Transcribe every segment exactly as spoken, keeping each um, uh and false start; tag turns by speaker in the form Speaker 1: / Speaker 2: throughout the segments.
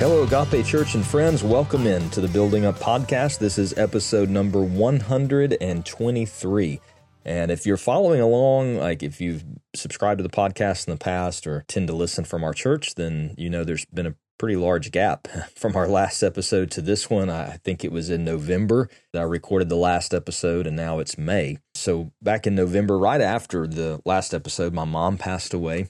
Speaker 1: Hello, Agape Church and friends. Welcome in to the Building Up Podcast. This is episode number one hundred twenty-three. And if you're following along, like if you've subscribed to the podcast in the past or tend to listen from our church, then you know there's been a pretty large gap from our last episode to this one. I think it was in November that I recorded the last episode, and now it's May. So back in November, right after the last episode, my mom passed away.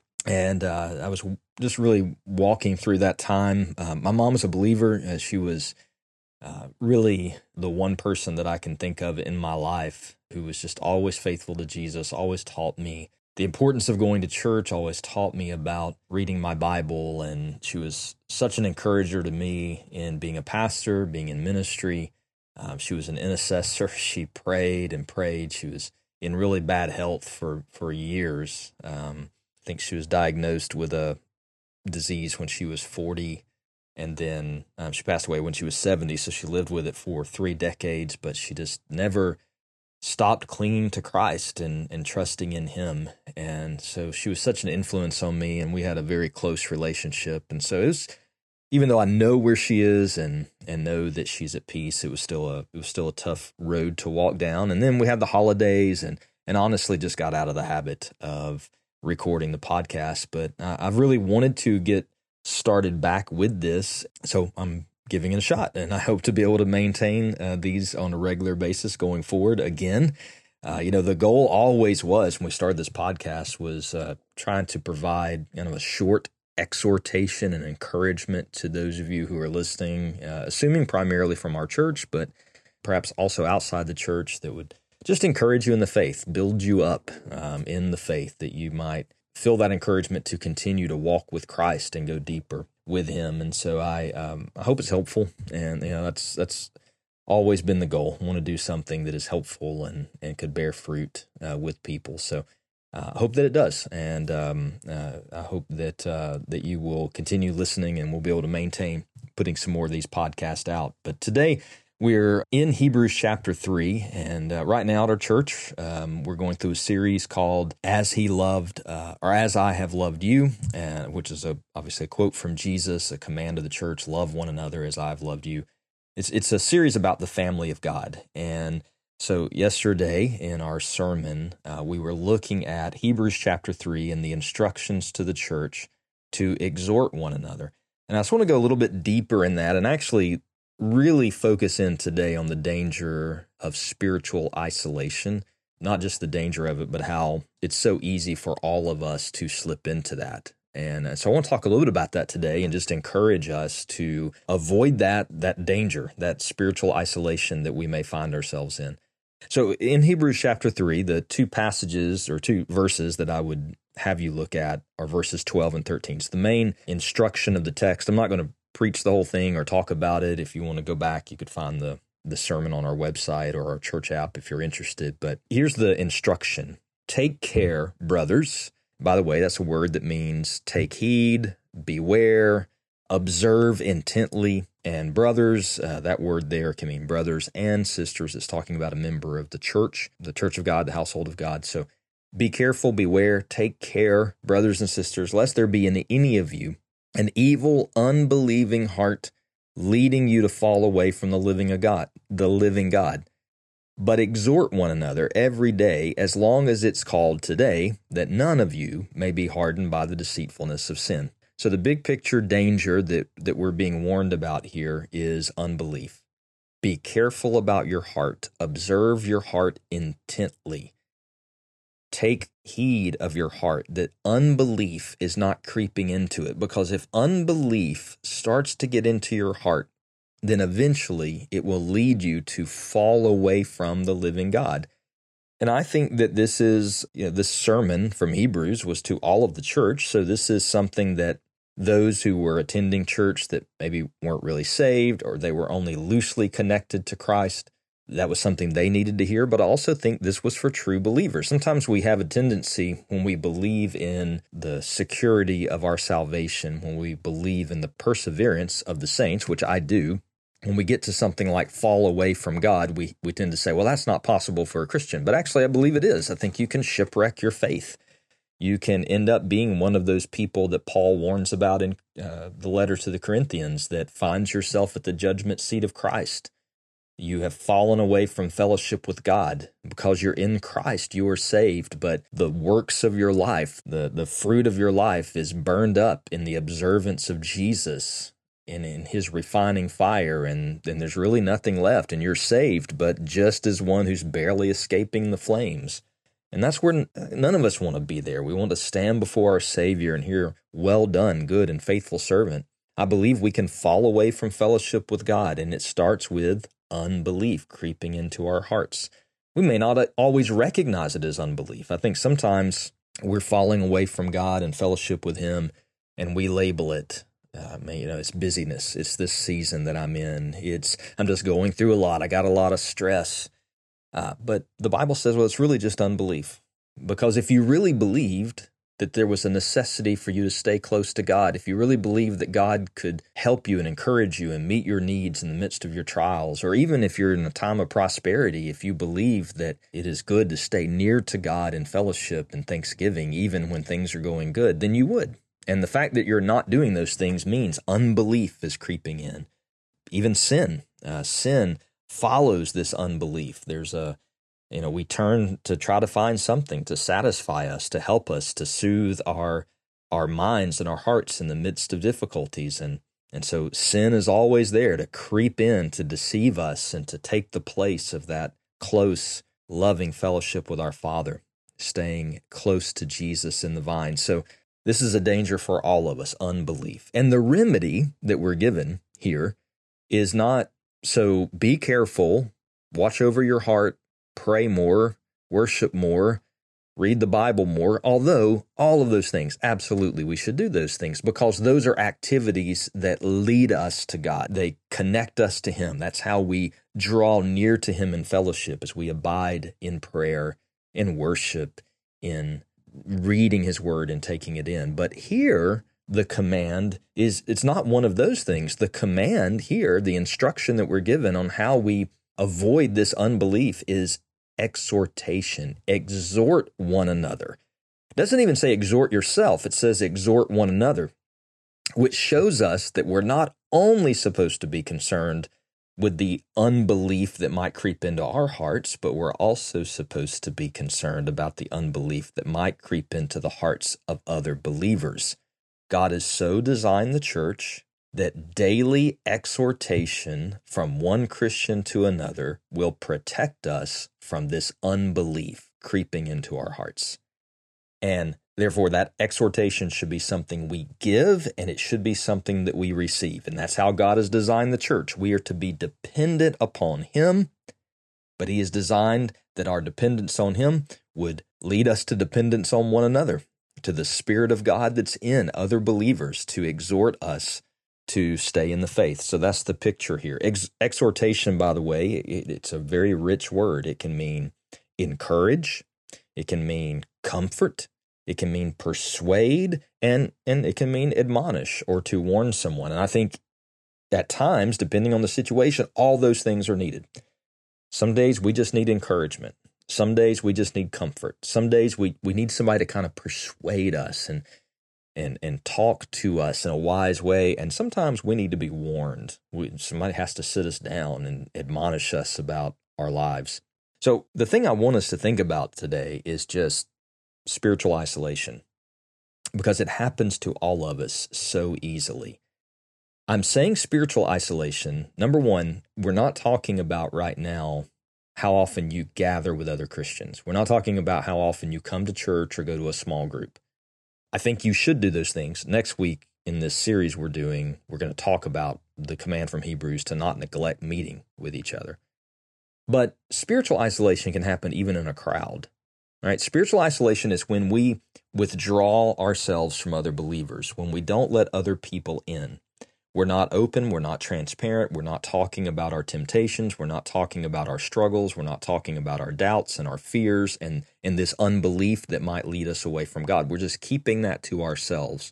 Speaker 1: And uh, I was just really walking through that time. Uh, my mom was a believer. Uh, she was uh, really the one person that I can think of in my life who was just always faithful to Jesus, always taught me the importance of going to church, always taught me about reading my Bible. And she was such an encourager to me in being a pastor, being in ministry. Um, she was an intercessor. She prayed and prayed. She was in really bad health for, for years. Um, I think she was diagnosed with a disease when she was forty, and then um, she passed away when she was seventy, so she lived with it for three decades, but she just never stopped clinging to Christ and, and trusting in Him. And so she was such an influence on me, and we had a very close relationship. And so it was, even though I know where she is and and know that she's at peace, it was still a it was still a tough road to walk down. And then we had the holidays, and and honestly just got out of the habit of recording the podcast, but uh, I've really wanted to get started back with this, so I'm giving it a shot, and I hope to be able to maintain uh, these on a regular basis going forward. Again, uh, you know, the goal always was when we started this podcast was uh, trying to provide kind of a short exhortation and encouragement to those of you who are listening, uh, assuming primarily from our church, but perhaps also outside the church, that would just encourage you in the faith, build you up um, in the faith, that you might feel that encouragement to continue to walk with Christ and go deeper with Him. And so I um, I hope it's helpful, and you know that's that's always been the goal. I want to do something that is helpful and, and could bear fruit uh, with people. So uh, I hope that it does, and um, uh, I hope that uh, that you will continue listening, and we'll be able to maintain putting some more of these podcasts out. But today, we're in Hebrews chapter three, and uh, right now at our church, um, we're going through a series called As He Loved, uh, or As I Have Loved You, uh, which is a, obviously a quote from Jesus, a command of the church, love one another as I've loved you. It's, it's a series about the family of God. And so yesterday in our sermon, uh, we were looking at Hebrews chapter three and the instructions to the church to exhort one another. And I just want to go a little bit deeper in that and actually really focus in today on the danger of spiritual isolation, not just the danger of it, but how it's so easy for all of us to slip into that. And so I want to talk a little bit about that today and just encourage us to avoid that that danger, that spiritual isolation that we may find ourselves in. So in Hebrews chapter three, the two passages or two verses that I would have you look at are verses twelve and thirteen. So the main instruction of the text, I'm not going to preach the whole thing or talk about it. If you want to go back, you could find the, the sermon on our website or our church app if you're interested. But here's the instruction. Take care, brothers. By the way, that's a word that means take heed, beware, observe intently. And brothers, uh, that word there can mean brothers and sisters. It's talking about a member of the church, the church of God, the household of God. So be careful, beware, take care, brothers and sisters, lest there be in any of you an evil, unbelieving heart leading you to fall away from the living of God, the living God. But exhort one another every day, as long as it's called today, that none of you may be hardened by the deceitfulness of sin. So the big picture danger that, that we're being warned about here is unbelief. Be careful about your heart. Observe your heart intently. Take heed of your heart that unbelief is not creeping into it, because if unbelief starts to get into your heart, then eventually it will lead you to fall away from the living God. And I think that this is, you know, this sermon from Hebrews was to all of the church, so this is something that those who were attending church that maybe weren't really saved or they were only loosely connected to Christ, that was something they needed to hear, but I also think this was for true believers. Sometimes we have a tendency when we believe in the security of our salvation, when we believe in the perseverance of the saints, which I do, when we get to something like fall away from God, we, we tend to say, well, that's not possible for a Christian. But actually, I believe it is. I think you can shipwreck your faith. You can end up being one of those people that Paul warns about in uh, the letter to the Corinthians that finds yourself at the judgment seat of Christ. You have fallen away from fellowship with God. Because you're in Christ, you are saved, but the works of your life, the, the fruit of your life is burned up in the observance of Jesus and in his refining fire, and then there's really nothing left, and you're saved, but just as one who's barely escaping the flames. And that's where none of us want to be there. We want to stand before our Savior and hear, "Well done, good and faithful servant." I believe we can fall away from fellowship with God, and it starts with unbelief creeping into our hearts. We may not always recognize it as unbelief. I think sometimes we're falling away from God and fellowship with Him, and we label it, uh, you know, it's busyness. It's this season that I'm in. It's I'm just going through a lot. I got a lot of stress. Uh, but the Bible says, well, it's really just unbelief. Because if you really believed that there was a necessity for you to stay close to God, if you really believed that God could help you and encourage you and meet your needs in the midst of your trials, or even if you're in a time of prosperity, if you believe that it is good to stay near to God in fellowship and thanksgiving, even when things are going good, then you would. And the fact that you're not doing those things means unbelief is creeping in. Even sin. Uh, sin follows this unbelief. There's a, you know, we turn to try to find something to satisfy us, to help us, to soothe our our minds and our hearts in the midst of difficulties. And, and so sin is always there to creep in, to deceive us, and to take the place of that close, loving fellowship with our Father, staying close to Jesus in the vine. So this is a danger for all of us, unbelief. And the remedy that we're given here is not, so be careful, watch over your heart, pray more, worship more, read the Bible more, although all of those things, absolutely, we should do those things because those are activities that lead us to God. They connect us to Him. That's how we draw near to Him in fellowship, as we abide in prayer, in worship, in reading His Word and taking it in. But here, the command is, it's not one of those things. The command here, the instruction that we're given on how we avoid this unbelief is exhortation. Exhort one another. It doesn't even say exhort yourself. It says exhort one another, which shows us that we're not only supposed to be concerned with the unbelief that might creep into our hearts, but we're also supposed to be concerned about the unbelief that might creep into the hearts of other believers. God has so designed the church that daily exhortation from one Christian to another will protect us from this unbelief creeping into our hearts. And therefore, that exhortation should be something we give, and it should be something that we receive. And that's how God has designed the church. We are to be dependent upon Him, but He has designed that our dependence on Him would lead us to dependence on one another, to the Spirit of God that's in other believers to exhort us to stay in the faith. So that's the picture here. Ex- exhortation, by the way, it, it's a very rich word. It can mean encourage, it can mean comfort, it can mean persuade, and, and it can mean admonish or to warn someone. And I think at times, depending on the situation, all those things are needed. Some days we just need encouragement. Some days we just need comfort. Some days we, we need somebody to kind of persuade us and and and talk to us in a wise way. And sometimes we need to be warned. We, somebody has to sit us down and admonish us about our lives. So the thing I want us to think about today is just spiritual isolation, because it happens to all of us so easily. I'm saying spiritual isolation. Number one, we're not talking about right now how often you gather with other Christians. We're not talking about how often you come to church or go to a small group. I think you should do those things. Next week in this series we're doing, we're going to talk about the command from Hebrews to not neglect meeting with each other. But spiritual isolation can happen even in a crowd. All right? Spiritual isolation is when we withdraw ourselves from other believers, when we don't let other people in. We're not open, we're not transparent, we're not talking about our temptations, we're not talking about our struggles, we're not talking about our doubts and our fears and, and this unbelief that might lead us away from God. We're just keeping that to ourselves.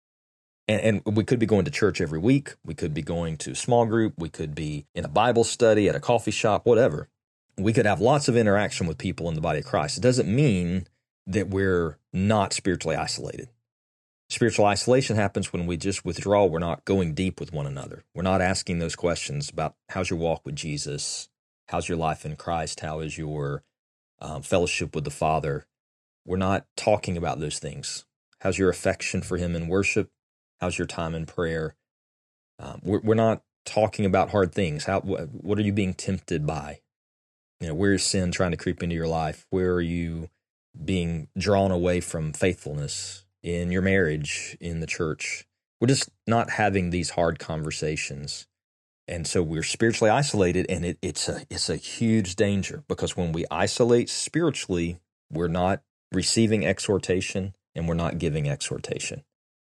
Speaker 1: And, and we could be going to church every week, we could be going to a small group, we could be in a Bible study, at a coffee shop, whatever. We could have lots of interaction with people in the body of Christ. It doesn't mean that we're not spiritually isolated. Spiritual isolation happens when we just withdraw. We're not going deep with one another. We're not asking those questions about how's your walk with Jesus? How's your life in Christ? How is your um, fellowship with the Father? We're not talking about those things. How's your affection for Him in worship? How's your time in prayer? Um, we're, we're not talking about hard things. How wh- what are you being tempted by? You know, where's sin trying to creep into your life? Where are you being drawn away from faithfulness in your marriage, in the church? We're just not having these hard conversations. And so we're spiritually isolated, and it, it's a it's a huge danger, because when we isolate spiritually, we're not receiving exhortation and we're not giving exhortation.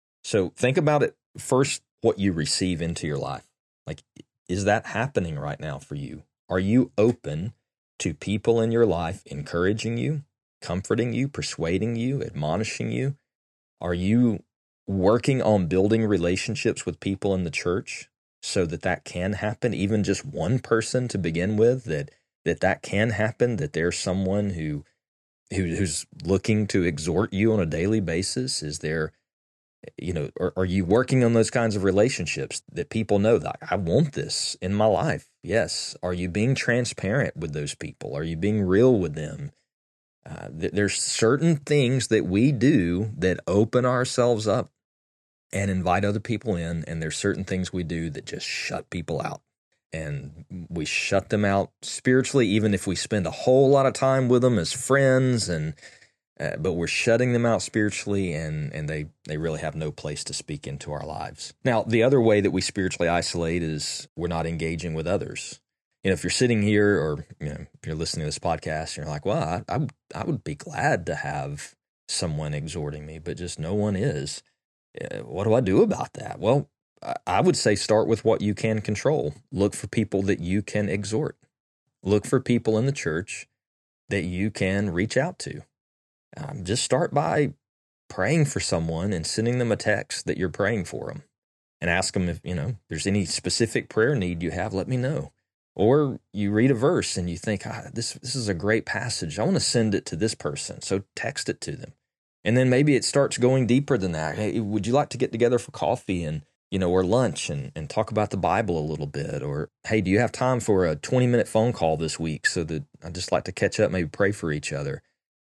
Speaker 1: So think about it first, what you receive into your life. Like, is that happening right now for you? Are you open to people in your life encouraging you, comforting you, persuading you, admonishing you? Are you working on building relationships with people in the church so that that can happen, even just one person to begin with, that that, that can happen, that there's someone who, who who's looking to exhort you on a daily basis? Is there, you know, are, are you working on those kinds of relationships that people know that I want this in my life? Yes. Are you being transparent with those people? Are you being real with them? Uh, th- there's certain things that we do that open ourselves up and invite other people in, and there's certain things we do that just shut people out. And we shut them out spiritually, even if we spend a whole lot of time with them as friends, and uh, but we're shutting them out spiritually, and and they they really have no place to speak into our lives. Now, the other way that we spiritually isolate is we're not engaging with others. You know, if you're sitting here, or you know, if you're listening to this podcast, and you're like, well, I I, I would be glad to have someone exhorting me, but just no one is. Uh, what do I do about that? Well, I would say start with what you can control. Look for people that you can exhort. Look for people in the church that you can reach out to. Um, just start by praying for someone and sending them a text that you're praying for them, and ask them if, you know, there's any specific prayer need you have, let me know. Or you read a verse and you think, ah, this, this is a great passage. I want to send it to this person. So text it to them. And then maybe it starts going deeper than that. Hey, would you like to get together for coffee and, you know, or lunch and, and talk about the Bible a little bit? Or, hey, do you have time for a twenty minute phone call this week so that I'd just like to catch up, maybe pray for each other,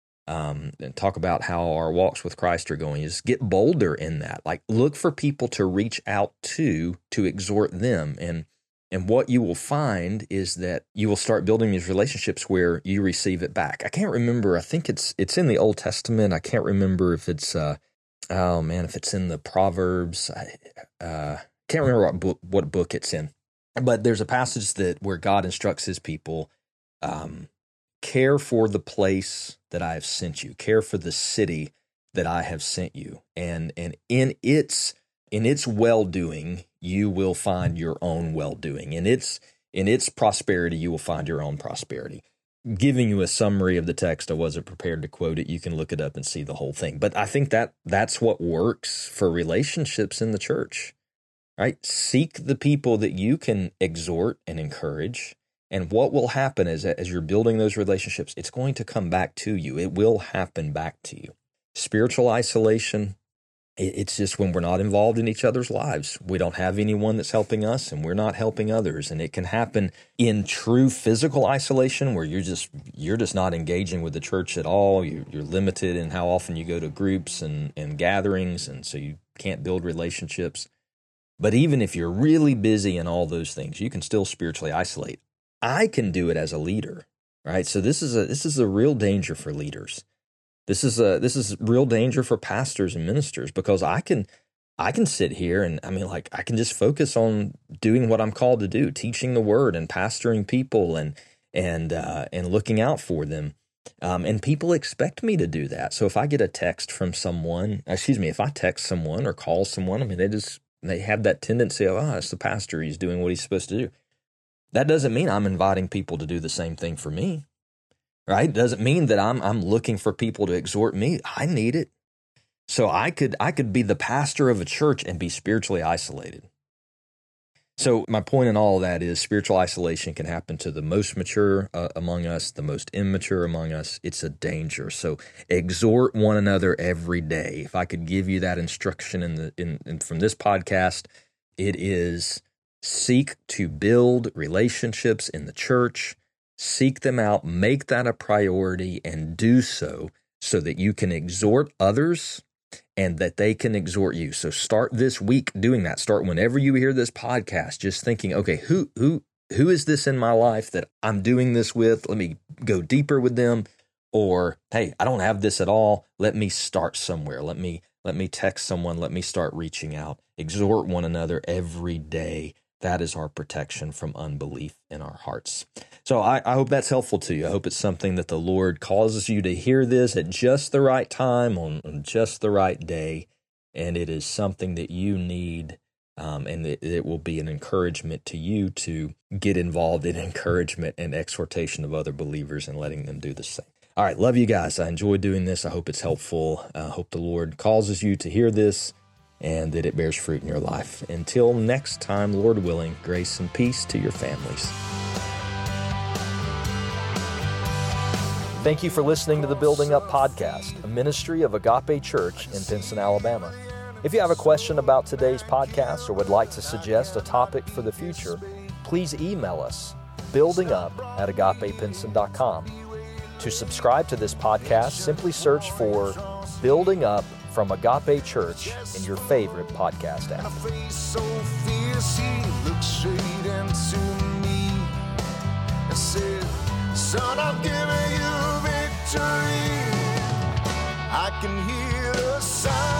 Speaker 1: um, and talk about how our walks with Christ are going? You just get bolder in that. Like, look for people to reach out to, to exhort them. And And what you will find is that you will start building these relationships where you receive it back. I can't remember. I think it's it's in the Old Testament. I can't remember if it's, uh, oh man, if it's in the Proverbs. I uh, can't remember what book, what book it's in. But there's a passage that where God instructs His people, um, care for the place that I have sent you. Care for the city that I have sent you. And and in its in its well-doing, you will find your own well-doing. In its in its prosperity, you will find your own prosperity. Giving you a summary of the text, I wasn't prepared to quote it. You can look it up and see the whole thing. But I think that that's what works for relationships in the church, right? Seek the people that you can exhort and encourage. And what will happen is that as you're building those relationships, it's going to come back to you. It will happen back to you. Spiritual isolation, it's just when we're not involved in each other's lives. We don't have anyone that's helping us, and we're not helping others. And it can happen in true physical isolation, where you're just you're just not engaging with the church at all. You're, you're limited in how often you go to groups and, and gatherings, and so you can't build relationships. But even if you're really busy in all those things, you can still spiritually isolate. I can do it as a leader, right? So this is a this is a real danger for leaders. This is a this is real danger for pastors and ministers, because I can I can sit here and I mean like I can just focus on doing what I'm called to do, teaching the word and pastoring people and and uh, and looking out for them. Um, and people expect me to do that. So if I get a text from someone, excuse me, if I text someone or call someone, I mean they just they have that tendency of, oh, it's the pastor, he's doing what he's supposed to do. That doesn't mean I'm inviting people to do the same thing for me. Right? Doesn't mean that I'm I'm looking for people to exhort me. I need it. So I could I could be the pastor of a church and be spiritually isolated. So my point in all of that is spiritual isolation can happen to the most mature uh, among us, the most immature among us. It's a danger. So exhort one another every day. If I could give you that instruction in the in, in from this podcast, it is seek to build relationships in the church, seek them out, make that a priority, and do so so that you can exhort others and that they can exhort you. So start this week doing that. Start whenever you hear this podcast, just thinking, okay, who who who is this in my life that I'm doing this with? Let me go deeper with them. Or, hey, I don't have this at all. Let me start somewhere. Let me let me text someone. Let me start reaching out. Exhort one another every day. That is our protection from unbelief in our hearts. So I, I hope that's helpful to you. I hope it's something that the Lord causes you to hear this at just the right time, on, on just the right day, and it is something that you need, um, and it, it will be an encouragement to you to get involved in encouragement and exhortation of other believers and letting them do the same. All right, love you guys. I enjoy doing this. I hope it's helpful. I hope the Lord causes you to hear this and that it bears fruit in your life. Until next time, Lord willing, grace and peace to your families. Thank you for listening to the Building Up Podcast, a ministry of Agape Church in Pinson, Alabama. If you have a question about today's podcast or would like to suggest a topic for the future, please email us, buildingup at agape pinson dot com. To subscribe to this podcast, simply search for Building Up from Agape Church in your favorite podcast app. A face so fierce, he looked straight into me and said, son, I'm giving you victory. I can hear the sound